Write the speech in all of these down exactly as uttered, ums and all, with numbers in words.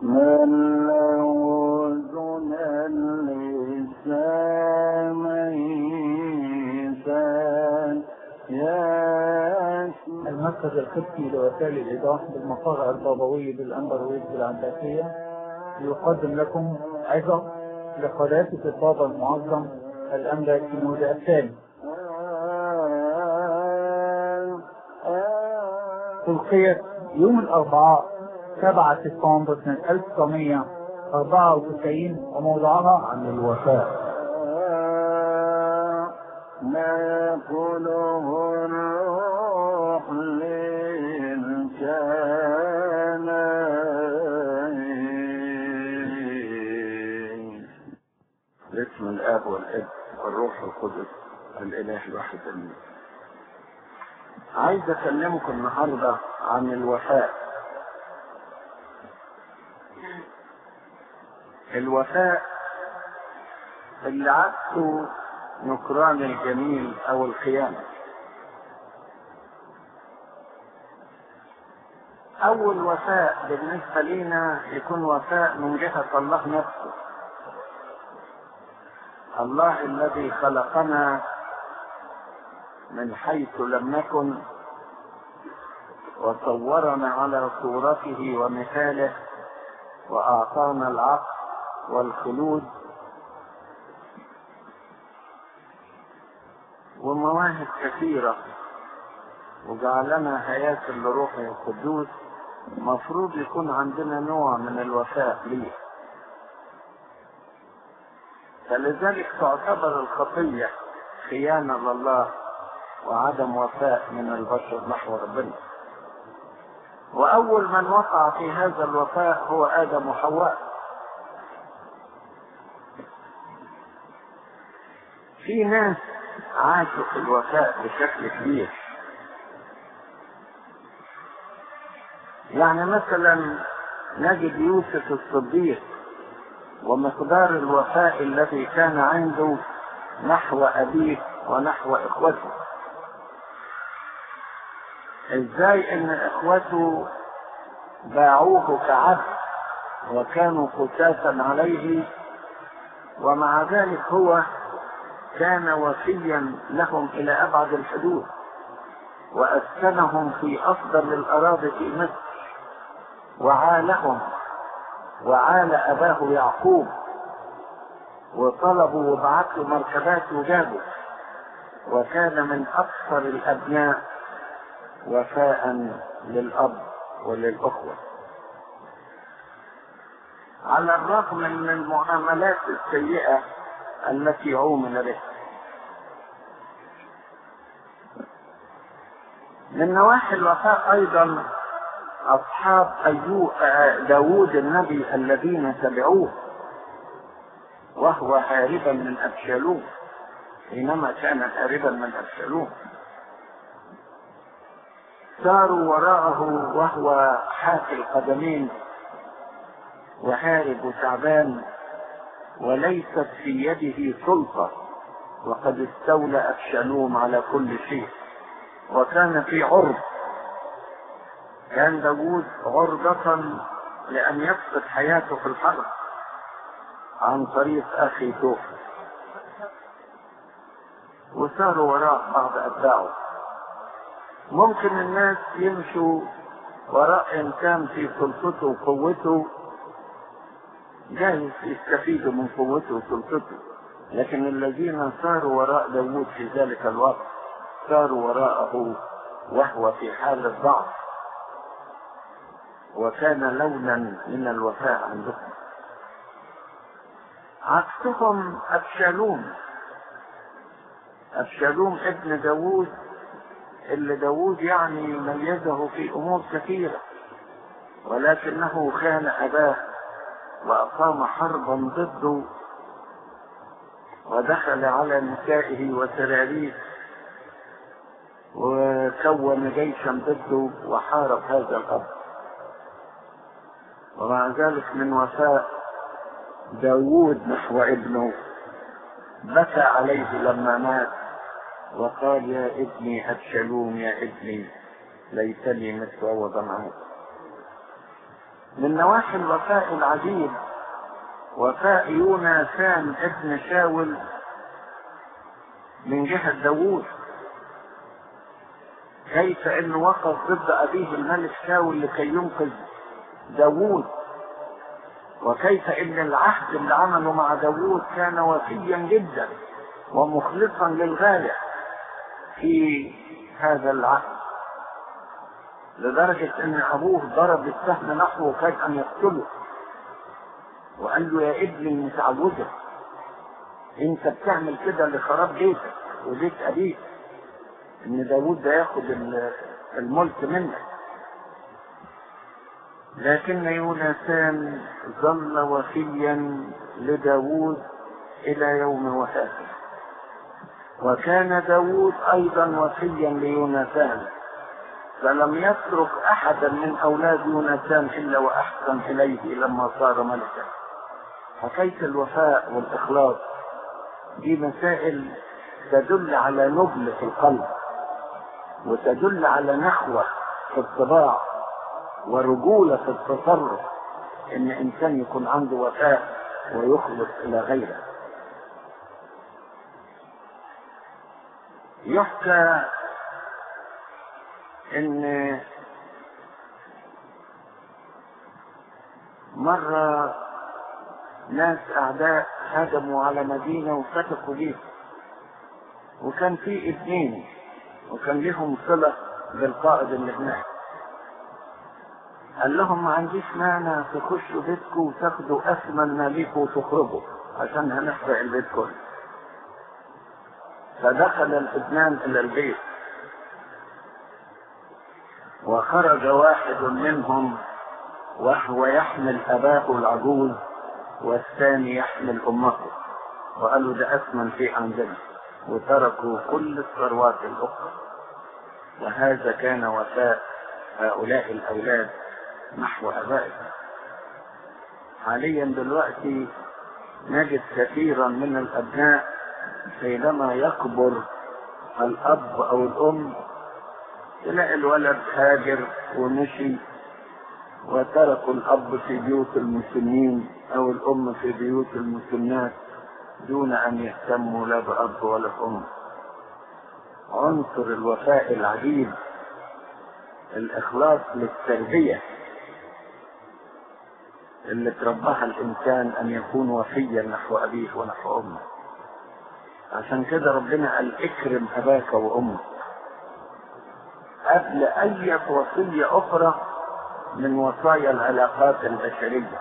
من له أذن لسامعين يسمع. المركز القبطي لوسائل الإيضاح بالمقر البابوي بالأندرويد بالعباسية يقدم لكم عظة لقداسة البابا المعظم الأنبا كينودا الثاني. ألقيت يوم الأربعاء سبعة سبتمبر سنة ألف وتسعمائة وأربعة وتسعين وموضوعها عن الوفاء. ما يقوله الروح للكنائن. باسم الآب والابن والروح القدس الإله الواحد آمين. عايز أكلمكم النهارده عن الوفاء. الوفاء اللي عكسه نكران الجميل أو الخيانة. أول وفاء بالنسبة لنا يكون وفاء من جهة الله نفسه، الله الذي خلقنا من حيث لم نكن وصورنا على صورته ومثاله وأعطانا العقل والخلود ومواهب كثيرة وجعلنا هياكل لروحه القدوس. مفروض يكون عندنا نوع من الوفاء ليه، فلذلك تعتبر الخطية خيانة لله وعدم وفاء من البشر نحو ربنا. وأول من وقع في هذا الوفاء هو آدم وحواء. في ناس عاشوا في الوفاء بشكل كبير، يعني مثلا نجد يوسف الصديق ومقدار الوفاء الذي كان عنده نحو أبيه ونحو إخوته. ازاي ان إخوته باعوه كعبد وكانوا قساسا عليه، ومع ذلك هو كان وفيا لهم إلى أبعد الحدود، وأسكنهم في أفضل الأراضي في مصر، وعالهم وعال أباه يعقوب، وطلبوا وبعثوا مركبات وجابوا، وكان من أكثر الأبناء وفاء للأب وللأخوة، على الرغم من المعاملات السيئة التي عومل بها. من نواحي الوفاء أيضا أصحاب أيوب داود النبي الذين تبعوه وهو هاربا من أبشالوم، حينما كان هاربا من أبشالوم ساروا وراءه وهو حافي القدمين وهارب وتعبان وليست في يده سلطة، وقد استولى أبشالوم على كل شيء، وكان في عرض. كان داود عرضة لأن يفقد حياته في الحرب عن طريق أخي توفى، وساروا وراء بعض أتباعه. ممكن الناس يمشوا وراء إنسان في سلطته وقوته، جايز يستفيدوا من قوته وسلطته، لكن الذين ساروا وراء داود في ذلك الوقت ساروا وراءه وهو في حال الضعف، وكان لونا من الوفاء عندهم. عكسهم أبشالوم. أبشالوم ابن داود اللي داود يعني ميزه في أمور كثيرة، ولكنه خان أباه وأقام حربا ضده ودخل على نسائه وسراريه وكون جيشا ضده وحارب هذا الأب. ومع ذلك من وفاء داود نحو ابنه بكى عليه لما مات وقال: يا ابني أبشالوم يا ابني ليتني مثل وضع معك. من نواحي الوفاء العجيب وفاء يوناثان ابن شاول من جهة داوود، كيف انه وقف ضد ابيه الملك شاول لكي ينقذ داوود، وكيف ان العهد اللي عمله مع داوود كان وفيا جدا ومخلصا للغاية في هذا العهد، لدرجة ان ابوه ضرب السهم نحوه وكاد ان يقتله وقال له يا ابني متعوده، انت بتعمل كده لخراب بيتك وبيت ابيك، ان داوود ده ياخد الملك منك. لكن يوناثان ظل وفيا لداوود الى يوم وفاته، وكان داوود ايضا وفيا ليوناثان، فلم يترك احدا من اولاد يوناثان الا واحسن اليه لما صار ملكا. حكاية الوفاء والاخلاص دي مسائل تدل على نبل في القلب، وتدل على نخوة في الطباع ورجولة في التصرف، ان انسان يكون عنده وفاء ويخلص الى غيره. يحكى ان مرة ناس اعداء هجموا على مدينة وفتكوا بيها، وكان في اثنين وكان لهم صلة بالقائد اللي هناك، قال لهم ما عنديش مانع تخشوا بيتكم وتاخدوا اثمن ما ليكم وتخرجوا عشان هنحرق البيت كله. فدخل الاثنان الى البيت، وخرج واحد منهم وهو يحمل اباه العجوز والثاني يحمل امه، وقالوا ده اثمن شيء عندنا، وتركوا كل الثروات الاخرى. وهذا كان وفاء هؤلاء الاولاد نحو ابائهم. حاليا دلوقتي نجد كثيرا من الابناء حينما يكبر الاب او الام تلاقي الولد هاجر ومشي وتركوا الاب في بيوت المسلمين او الام في بيوت المسلمات دون ان يهتموا لا باب ولا بام. عنصر الوفاء العجيب الاخلاص للتربيه اللي تربها الانسان ان يكون وفيا نحو ابيه ونحو امه. عشان كده ربنا قال اكرم اباك وامك قبل اي وصيه اخرى من وصايا العلاقات البشريه.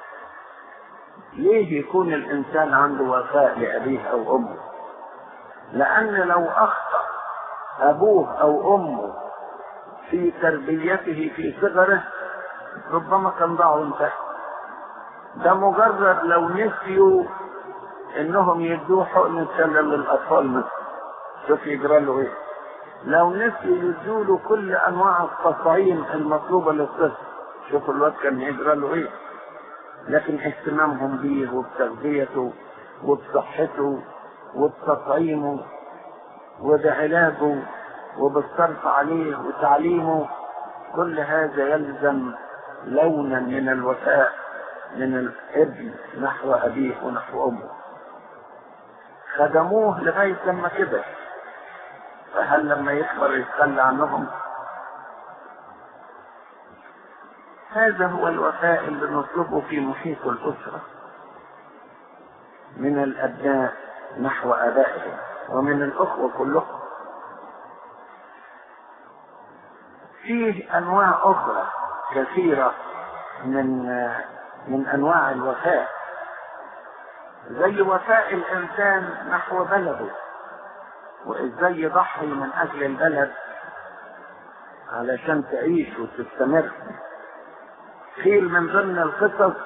ليه يكون الانسان عنده وفاء لابيه او امه؟ لان لو اخطا ابوه او امه في تربيته في صغره ربما كان ضاعوا انتهى. ده مجرد لو نسيوا انهم يدوه حقن سلل للاطفال مثلا، شوف يجرى له ايه. لو نسيوا يدوا له كل انواع التطعيم المطلوبه للطفل، شوف الواد كان يجرى له ايه. لكن اهتمامهم بيه وبتغذيته وبصحته وبتطعيمه وبعلاجه وبالصرف عليه وتعليمه، كل هذا يلزم لونا من الوفاء من الابن نحو ابيه ونحو امه. خدموه لغايه لما كبر، فهل لما يكبر يتخلى عنهم؟ هذا هو الوفاء اللي نطلبه في محيط الاسره من الابناء نحو ابائهم ومن الاخوه كلهم. فيه انواع اخرى كثيره من من انواع الوفاء، زي وفاء الانسان نحو بلده وازاي يضحي من اجل البلد علشان تعيش وتستمر. قيل من ضمن القصص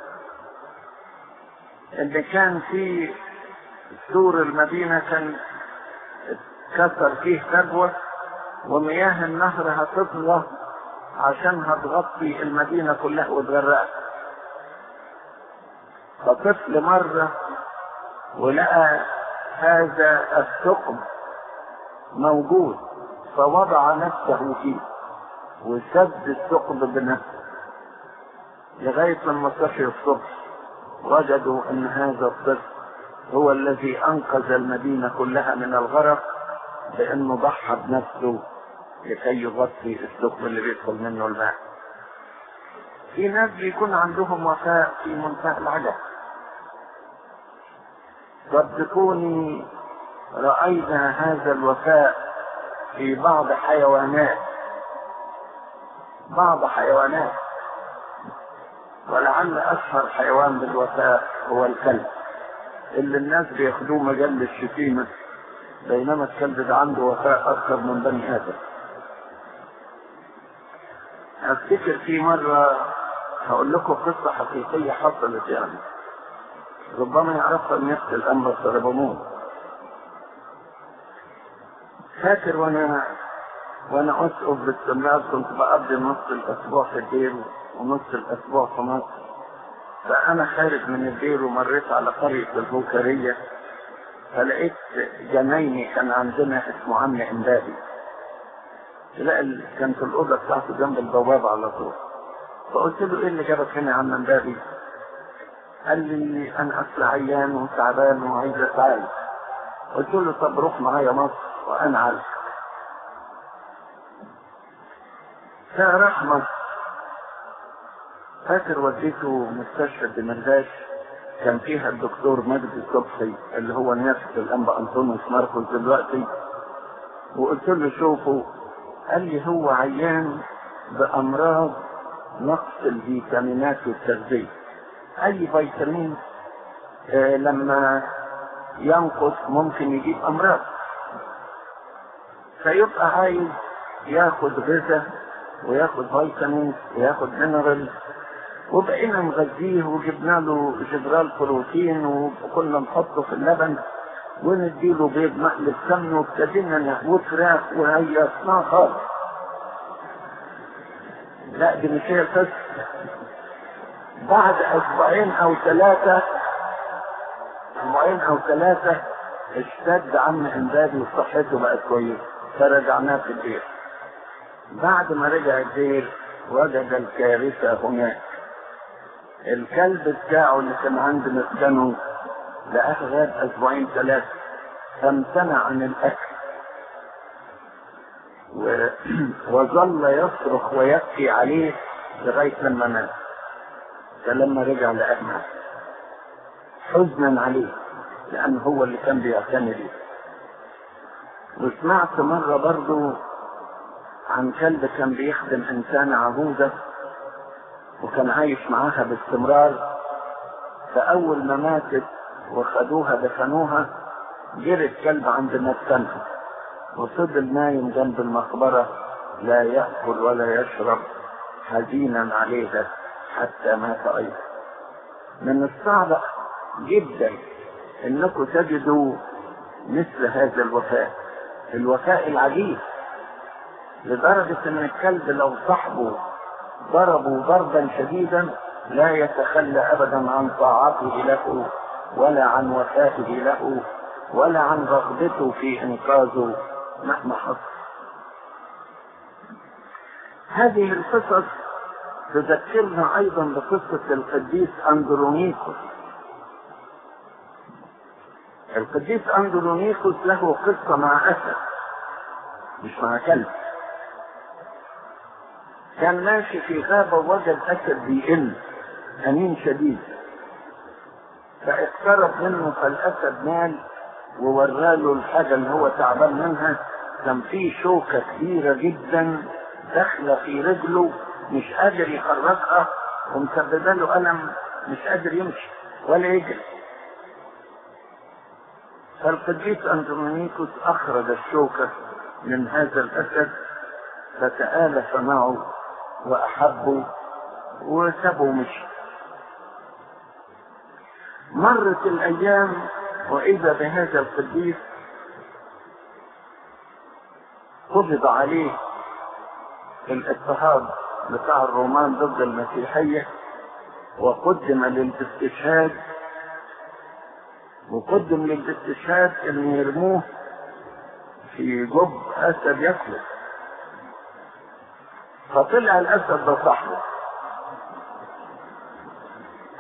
ان كان في سور المدينه كان اتكسر فيه فجوه ومياه النهر هتطلع عشان هتغطي المدينه كلها وتغرقها. فطفل مرة ولقى هذا الثقب موجود فوضع نفسه فيه وسد الثقب بنفسه، لغاية لما صحي الصبح وجدوا ان هذا الطفل هو الذي انقذ المدينة كلها من الغرق، لانه ضحى بنفسه لكي يغطي الثقب اللي بيدخل منه الماء. في ناس بيكون عندهم وفاء في منتهى العجب. صدقوني رأينا هذا الوفاء في بعض حيوانات بعض حيوانات ولعل اشهر حيوان بالوفاء هو الكلب، اللي الناس بياخدوه مجال الشتيمة، بينما الكلب ده عنده وفاء اكثر من بني ادم. افتكر في مرة هقول لكم قصة حقيقية حصلت، يعني ربما يعرفها الناس الأنبا سربمون. فاكر وانا وانا اسقف باستمرار كنت بقضي نص الاسبوع في الدير ونص الاسبوع في مصر. فانا خارج من الدير ومريت على قرية البوكرية، فلقيت جنايني كان عندنا اسمه عم امبابي، تلاقي كانت الاوضه بتاعته جنب البوابه على طول. فقلت له ايه اللي جابك هنا يا عم امبابي؟ قال لي انا اصل عيان وتعبان وعايز اتعالج. قلت له طب روح معايا مصر وانا عالج. فراح مصر. فاكر وديته مستشفى دمرداش كان فيها الدكتور مجدي صبحي اللي هو نيافة الانبا انطونيوس ماركوس دلوقتي، وقلت له شوفوا. قال لي هو عيان بامراض نقص الفيتامينات والتغذية. اي فيتامين آه لما ينقص ممكن يجيب امراض، فيبقى عايز ياخد غذاء وياخد فيتامين وياخد مينرال. وبقينا نغذيه وجبنا له جبرال بروتين وكنا نحطه في اللبن ونديله بيض مقلب سمن وابتدينا نهوه فراخ وهي اصناع خالص. لا دي مش هي القصه. بعد اسبوعين او ثلاثه اسبوعين او ثلاثه اشتد عم امبابي وصحته بقت كويسه، فرجعناه في الدير. بعد ما رجع الدير وجد الكارثه هناك. الكلب بتاعه اللي كان عند مسكنه لقاه غاب اسبوعين ثلاثه، فامتنع عن الاكل و... وظل يصرخ ويبكي عليه لغايه لما مات. فلما رجع لقاه مات حزنا عليه لان هو اللي كان بيعتني بيه. وسمعت مره برضو عن كلب كان بيخدم انسانه عجوزه وكان عايش معاها باستمرار، فاول ما ماتت وخدوها دفنوها جري الكلب عند مسكنها وفضل نايم جنب المقبره لا ياكل ولا يشرب حزينا عليها حتى مات ايضا. من الصعب جدا انكم تجدوا مثل هذا الوفاء، الوفاء العجيب، لدرجه ان الكلب لو صاحبه ضربوا ضربا شديدا لا يتخلى ابدا عن طاعته له ولا عن وفائه له ولا عن رغبته في انقاذه مهما حصل. هذه القصص تذكرنا ايضا بقصة القديس اندرونيكوس. القديس اندرونيكوس له قصة مع اسد مش مع كلب. كان ماشي في غابة ووجد اسد بيئن انين شديد، فاقترب منه فالاسد مال ووراله الحاجة اللي هو تعبان منها. كان فيه شوكة كبيرة جدا داخلة في رجله مش قادر يخرجها ومسببه له ألم، مش قادر يمشي ولا يجري. فالقديس اندرونيكوس اخرج الشوكة من هذا الاسد فتآلف معه واحبه وسابه ومشي. مرت الايام واذا بهذا القديس قبض عليه الاضطهاد بتاع الرومان ضد المسيحية وقدم للاستشهاد، وقدم للاستشهاد ان يرموه في جب اسد ياكله. فطلع الاسد ده صاحبه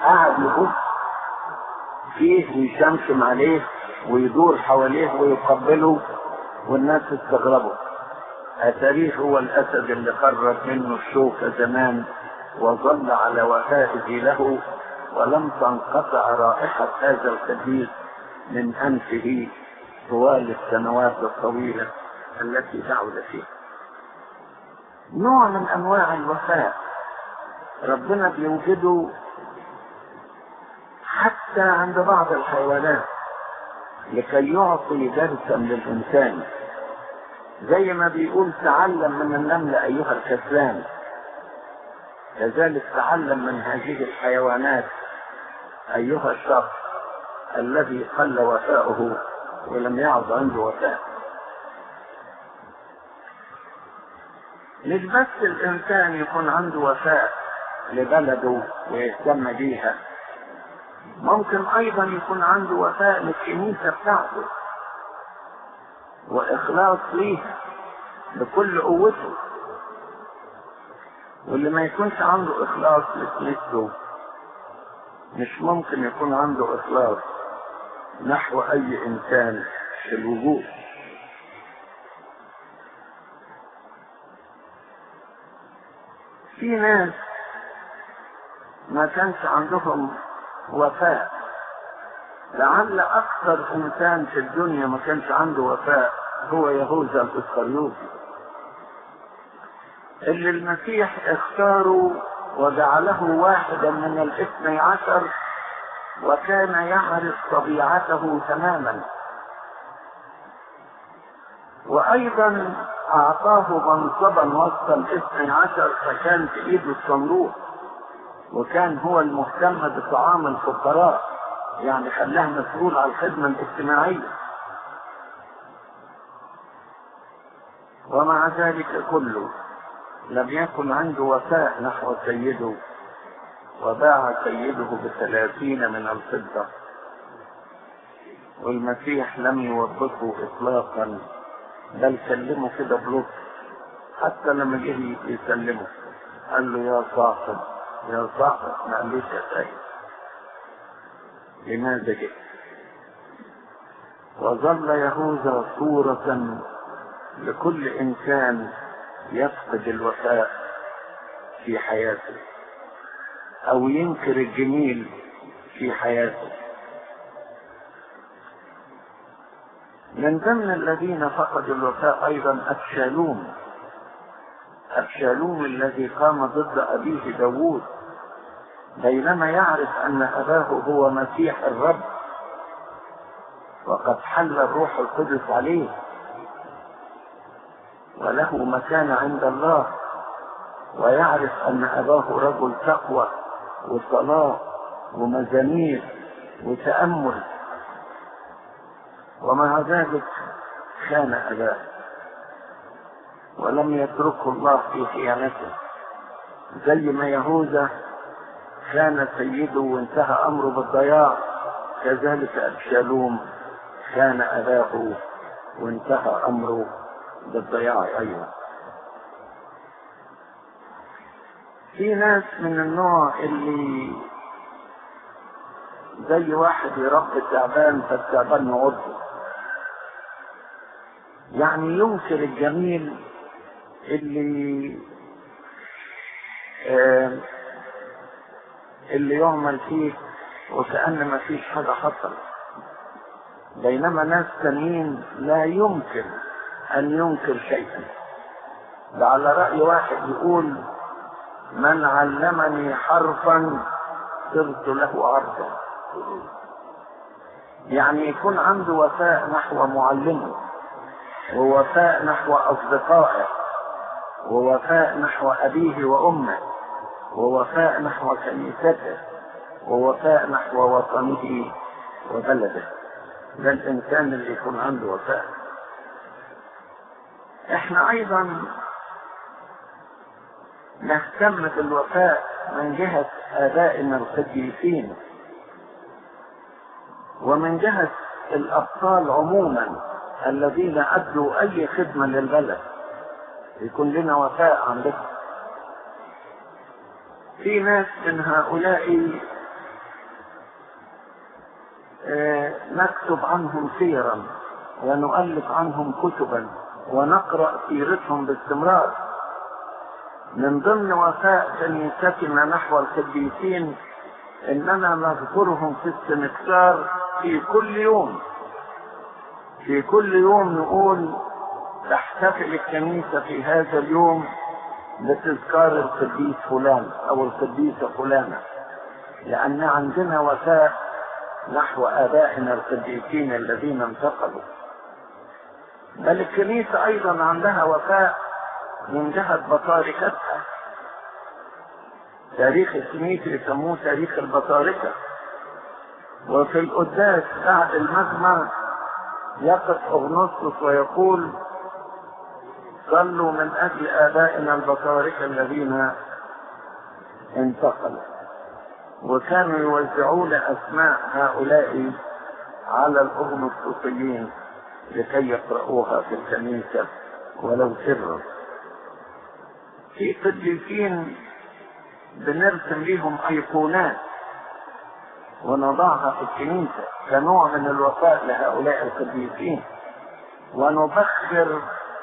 قاعد يبص فيه ويشمشم عليه ويدور حواليه ويقبله والناس استغربوا. التاريخ هو الأسد اللي خرج منه الشوكة زمان وظل على وفائه له، ولم تنقطع رائحة هذا الخبيث من أنفه طوال السنوات الطويلة التي تعود فيها. نوع من أنواع الوفاء ربنا بيوجده حتى عند بعض الحيوانات لكي يعطي درسا للإنسان، زي ما بيقول تعلم من النمل أيها الكسلان، كذلك تعلم من هذه الحيوانات أيها الشخص الذي قل وفاؤه ولم يعد عنده وفاء. مش بس الإنسان يكون عنده وفاء لبلده ويهتم بيها، ممكن أيضا يكون عنده وفاء للكنيسة بتاعته وإخلاص ليها بكل قوته. واللي ما يكونش عنده إخلاص لكنيسته مش ممكن يكون عنده إخلاص نحو أي إنسان في الوجود. في ناس ما كانش عندهم وفاء، لعل أكثر إنسان في الدنيا ما كانش عنده وفاء هو يهوذا الإسخريوطي، اللي المسيح اختاره وجعله واحدا من الاثني عشر، وكان يعرف طبيعته تماما، وأيضا أعطاه منصبا وسط الاثني عشر، فكان في إيده الصندوق وكان هو المهتم بطعام الفقراء، يعني خلاه مسؤول على الخدمة الاجتماعية. ومع ذلك كله لم يكن عنده وفاء نحو سيده، وباع سيده بثلاثين من الفضة، والمسيح لم يوبخه إطلاقا، بل سلمه كده بلطف. حتى لما جه يسلمه قال له يا صاحب يا صاحب، ما قالوش يا سيد. لماذا جئت؟ وظل يهوذا صورة لكل إنسان يفقد الوفاء في حياته أو ينكر الجميل في حياته. من ضمن الذين فقدوا الوفاء أيضا أبشالوم، أبشالوم الذي قام ضد أبيه داوود، بينما يعرف أن أباه هو مسيح الرب وقد حل الروح القدس عليه وله مكانة عند الله، ويعرف أن أباه رجل تقوى وصلاة ومزامير وتأمل، ومع ذلك خان أباه ولم يتركه الله في خيانته، زي ما يهوذا خان سيده وانتهى أمره بالضياع، كذلك أبشالوم خان أباه وانتهى أمره بالضياع أيضا. في ناس من النوع اللي زي واحد يربي تعبان فالتعبان يعضه، يعني ينكر الجميل اللي آه اللي يعمل فيه وكأن ما فيش حاجة حصل، بينما ناس تانيين لا يمكن أن ينكر شيئا. ده على رأي واحد يقول من علمني حرفا صرت له عبدا، يعني يكون عنده وفاء نحو معلمه، ووفاء نحو أصدقائه، ووفاء نحو أبيه وأمه، ووفاء نحو كنيسته، ووفاء نحو وطنه وبلده. ده الإنسان اللي يكون عنده وفاء. احنا أيضا نهتم بالوفاء من جهة آبائنا القديسين ومن جهة الأبطال عموما الذين أدوا أي خدمة للبلد، يكون لنا وفاء عندهم. في ناس من هؤلاء نكتب عنهم سيرا ونؤلف عنهم كتبا ونقرأ سيرتهم باستمرار. من ضمن وفاء كنيستنا نحو القديسين اننا نذكرهم في السنكسار في كل يوم. في كل يوم نقول تحتفل الكنيسة في هذا اليوم بتذكار القديس فلان او القديسة فلانة، لان عندنا وفاء نحو ابائنا القديسين الذين انتقلوا. بل الكنيسة ايضا عندها وفاء من جهة بطاركتها. تاريخ الكنيسة يسموه تاريخ البطاركة. وفي القداس بعد المجمع يقف أغنسطس ويقول صلوا من أجل آبائنا البطاركة الذين انتقلوا. وكانوا يوزعون أسماء هؤلاء على الأغنسطسيين لكي يقرؤوها في الكنيسة ولو سرا. في قديسين بنرسم لهم أيقونات ونضعها في الكنيسة كنوع من الوفاء لهؤلاء القديسين، ونبخر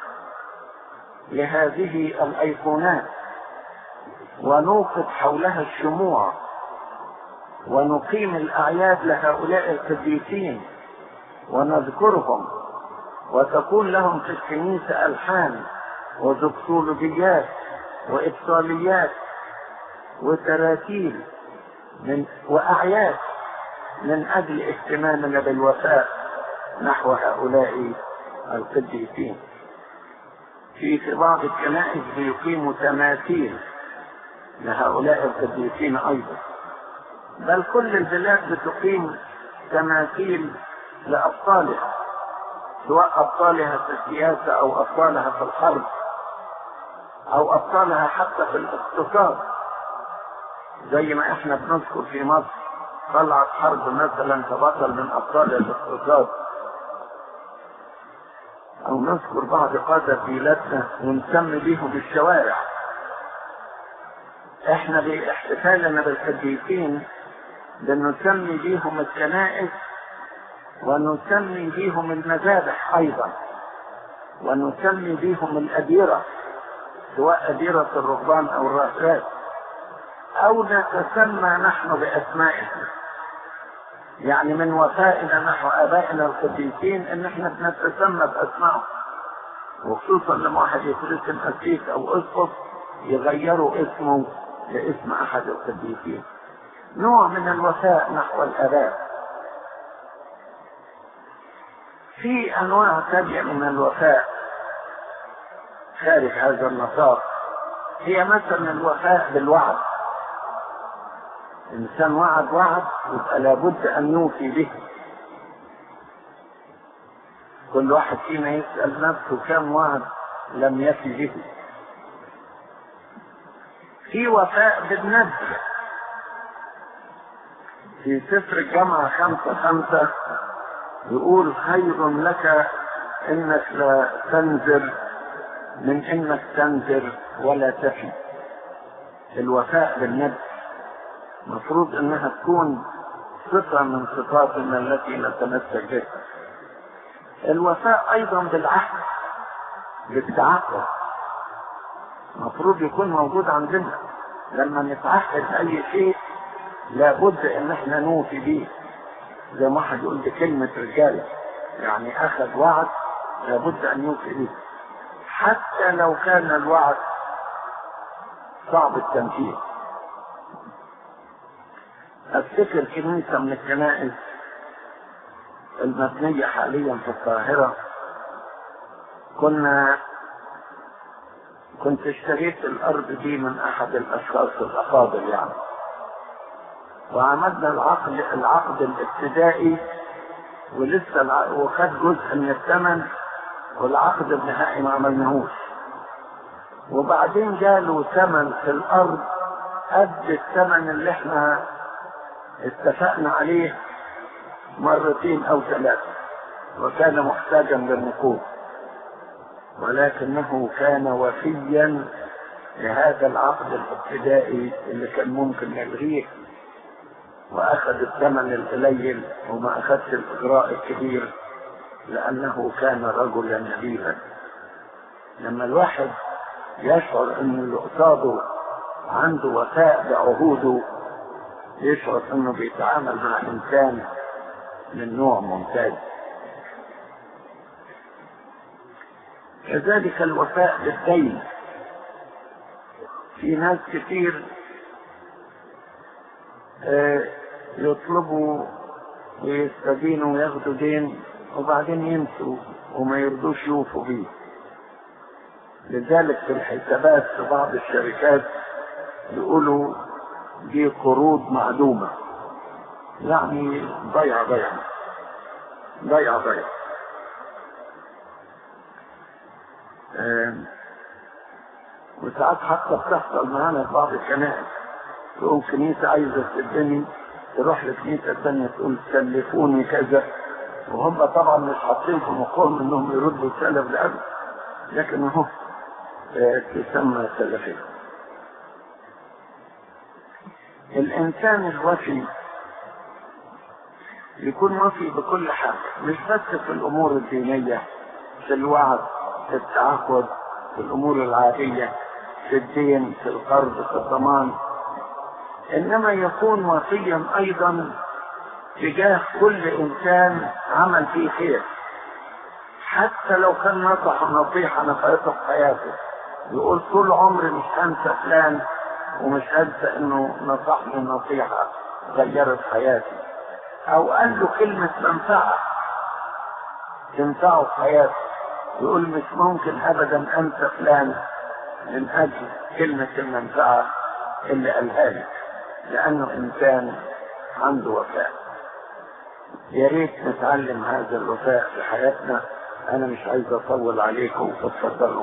لهذه الأيقونات ونوقف حولها الشموع ونقيم الأعياد لهؤلاء القديسين ونذكرهم، وتكون لهم في الكنيسة ألحان وزكسولوجيات وإبصاليات وتراتيل من وأعياد من أجل اهتمامنا بالوفاء نحو هؤلاء القديسين. في في بعض الكنائس بيقيموا تماثيل لهؤلاء القديسين أيضا. بل كل البلاد بتقيم تماثيل لأبطالها، سواء أبطالها في السياسة أو أبطالها في الحرب أو أبطالها حتى في الاقتصاد. زي ما احنا بنذكر في مصر طلعت حرب مثلا كبطل من أبطال الاقتصاد، أو نذكر بعض قادة بلادنا ونسمي بيهم الشوارع. احنا باحتفالنا بالقديسين بنسمي بيهم الكنائس ونسمي بيهم المذابح أيضا، ونسمي بيهم الأديرة سواء أديرة الرهبان أو الراهبات، أو نتسمى نحن بأسمائهم. يعني من وفائنا نحو آبائنا القديسين إن احنا بنتسمى بأسمائهم، وخصوصا لما واحد يترسم قسيس أو أسقف يغيروا اسمه لاسم أحد القديسين، نوع من الوفاء نحو الآباء. في أنواع تانية من الوفاء خارج هذا النطاق، هي مثلا الوفاء بالوعد. إنسان وعد وعد يبقى لابد أن يوفي به. كل واحد فينا يسأل نفسه كم وعد لم يفي به. في وفاء بالنذر. في سفر الجامعة خمسة خمسة يقول خير لك إنك لا تنذر من إنك تنذر ولا تفي. الوفاء بالنذر مفروض انها تكون صفة من صفاتنا التي نتمسك بها. الوفاء ايضا بالعهد، بالتعهد، مفروض يكون موجود عندنا. لما نتعهد اي شيء لابد ان احنا نوفي به. زي ما واحد يقول دي كلمة رجالة، يعني اخذ وعد لابد ان يوفي به، حتى لو كان الوعد صعب التنفيذ. افتكر كنيسة من الكنائس المبنية حاليا في القاهرة، كنا كنت اشتريت الارض دي من احد الاشخاص الافاضل يعني، وعملنا العقد العقد الابتدائي ولسه الع... وخد جزء من الثمن، والعقد النهائي ما عملناهوش. وبعدين جاله ثمن في الارض قد الثمن اللي احنا اتفقنا عليه مرتين او ثلاثة، وكان محتاجا للنقود، ولكنه كان وفيا لهذا العقد الابتدائي اللي كان ممكن نلغيه وأخذ الثمن القليل وما أخذش الإجراء الكبير لأنه كان رجلا نبيلا. لما الواحد يشعر أن اللي قصاده عنده وفاء بعهوده يشعر أنه بيتعامل مع إنسان من نوع ممتاز. كذلك الوفاء بالدين. في ناس كتير يطلبوا ويستدينوا وياخدوا دين وبعدين ينسوا وما يرضوش يوفوا بيه. لذلك في الحسابات في بعض الشركات يقولوا دي قروض معدومة، يعني ضيع ضيع ضيع ضيع. آه وساعات حتى بتحصل معانا في بعض الكنائس، تقوم كنيسة عايزة تدني تروح لكنيسة ثانية تقول سلفوني كذا، وهم طبعا مش حاطين في مخهم انهم يردوا السلف لأبد، لكن اهو آه تسمى سلفين. الإنسان الوفي يكون وفي بكل حاجة، مش بس في الأمور الدينية، في الوعد، في التعهد، في الأمور العادية، في الدين، في القرض، في الضمان، إنما يكون وفيا أيضا تجاه كل إنسان عمل فيه خير، حتى لو كان نصح نصيحة نفعته في حياته، يقول طول عمري مش هنسى فلان ومش هنسى انه نصحني نصيحة غيرت حياتي، او قال له كلمة منفعة تنفعه في حياته، يقول مش ممكن ابدا انسى فلان من اجل كلمة المنفعة اللي قالها لي، لانه انسان عنده وفاء. يا ريت نتعلم هذا الوفاء في حياتنا. انا مش عايز اطول عليكم، اتفضلوا.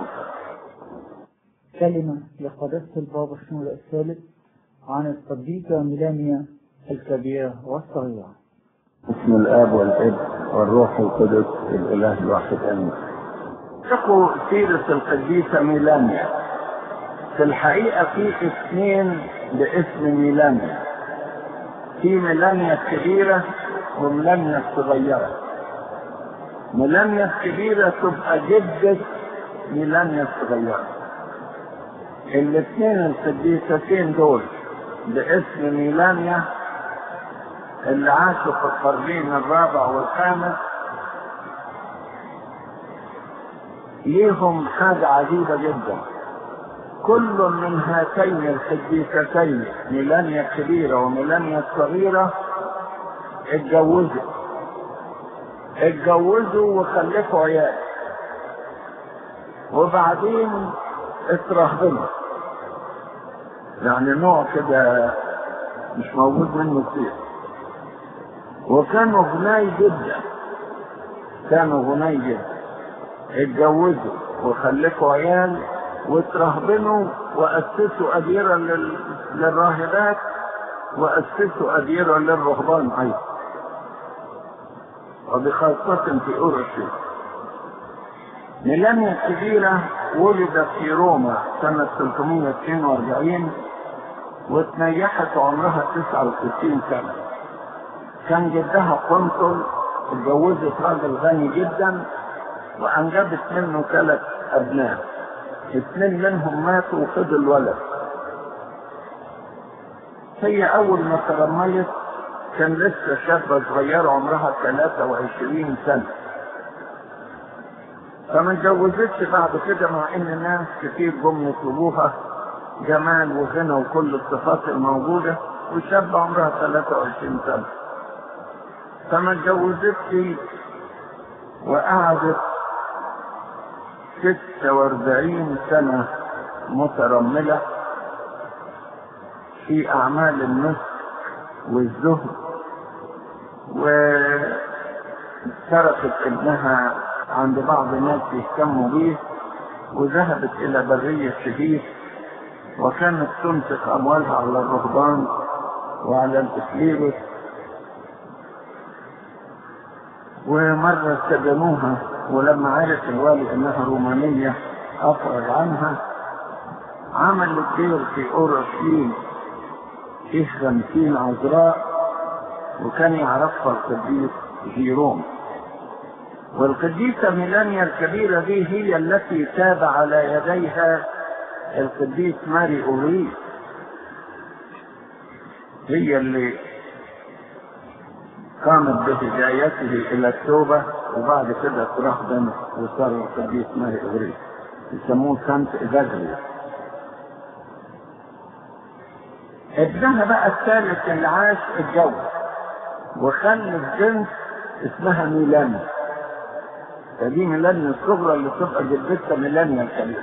كلمة لقداسة البابا شنودة الثالث عن القديسة ميلانيا الكبيرة والصغيرة. بسم الآب والابن والروح القدس الإله الواحد آمين. تقوا سيرة القديسة ميلانيا. في الحقيقة في اثنين باسم ميلانيا، في ميلانيا الكبيرة وميلانيا الصغيرة. ميلانيا الكبيرة تبقى جدة ميلانيا الصغيرة. الاثنين القديستين دول باسم ميلانيا اللي عاشوا في القرنين الرابع والخامس ليهم حاجة عجيبة جدا. كل من هاتين القديستين ميلانيا الكبيرة وميلانيا الصغيرة اتجوزوا اتجوزوا وخلفوا عيال، وبعدين اترهبنوا، يعني نوع كده مش موجود منه كتير. وكانوا غني جدا، كانوا غني جدا، اتجوزوا وخلفوا عيال واترهبنوا واسسوا اديرة لل... للراهبات واسسوا اديرة للرهبان ايضا، وبخاصة في اورشليم. ميلانيا الكبيرة ولدت في روما سنة ثلاثمائة واثنين وأربعين وتنيحت عمرها تسعة وستين سنة. كان جدها قنصل، اتجوزت راجل غني جدا وأنجبت منه ثلاث أبناء، اثنين منهم ماتوا وفضل ولد. هي أول ما ترميت كان لسه شابة صغيرة عمرها ثلاثة وعشرين سنة، فما اتجوزتش بعد كده، مع ان الناس كتير جم يطلبوها جمال وغنى وكل الصفات الموجودة، وشابة عمرها ثلاثة وعشرين سنة. فما اتجوزتش وقعدت ستة واربعين سنة مترملة في أعمال النصح والزهد، وتركت ابنها عند بعض الناس يهتموا به، وذهبت إلى برية شديد، وكانت تنفق أموالها على الرهبان وعلى الإكليروس. ومرة سجنوها، ولما عرف الوالي أنها رومانية أفرج عنها. عملت دير في أورشليم فيه خمسين عذراء وكان يعرفها القديس جيروم. والقديسة ميلانيا الكبيرة دي هي التي تاب على يديها القديس ماري أوريس، هي اللي قامت بهدايته إلى التوبة، وبعد كده ترهبن وصار القديس ماري أوريس، يسموه سانت إيفاجريوس. ابنها بقى الثالث اللي عاش اتجوز وخلف بنت اسمها ميلانيا، فدي ميلانيا الصغرى اللي تبقى جدتها ميلانيا الكبيرة.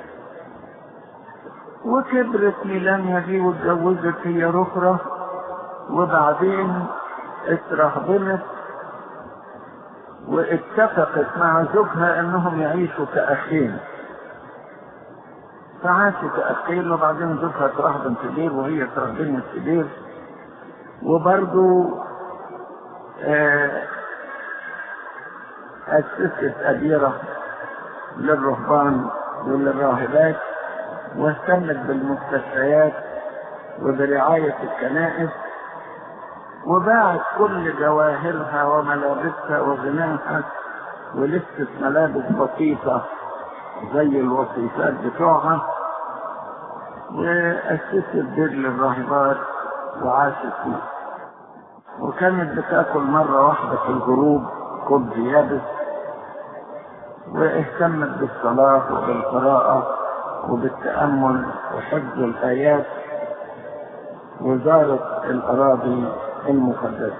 وكبرت ميلانيا دي واتجوزت هي رخرة، وبعدين اترهبنت واتفقت مع زوجها انهم يعيشوا كأخين، فعاشوا كأخين. وبعدين زوجها ترهبن كبير وهي ترهبنت كبير، وبرضو آه أسست أديرة للرهبان وللراهبات، واهتمت بالمستشفيات وبرعاية الكنائس، وباعت كل جواهرها وملابسها وغناها ولبست ملابس بسيطة زي الوصيفات بتوعها، وأسست دير للراهبات وعاشت فيه. وكانت بتاكل مرة واحدة في الغروب خبز يابس، واهتمت بالصلاة وبالقراءة وبالتأمل وحفظ الآيات، وزارت الأراضي المقدسة،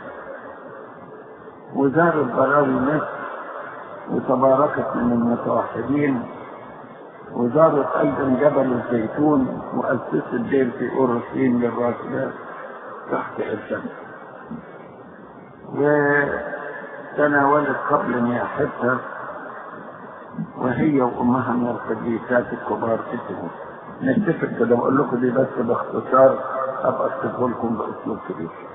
وزارت براوي مصر وتباركت من المتوحدين، وزارت أيضا جبل الزيتون، وأسست دير في أورشليم للراهبات تحت الشمس، وتناولت قبل نياحتها وهي وأمها من القديسات الكبار في السنة. نتفق كده بقول لكم دي بس باختصار، أبقى أكتبه لكم بأسلوب كبير.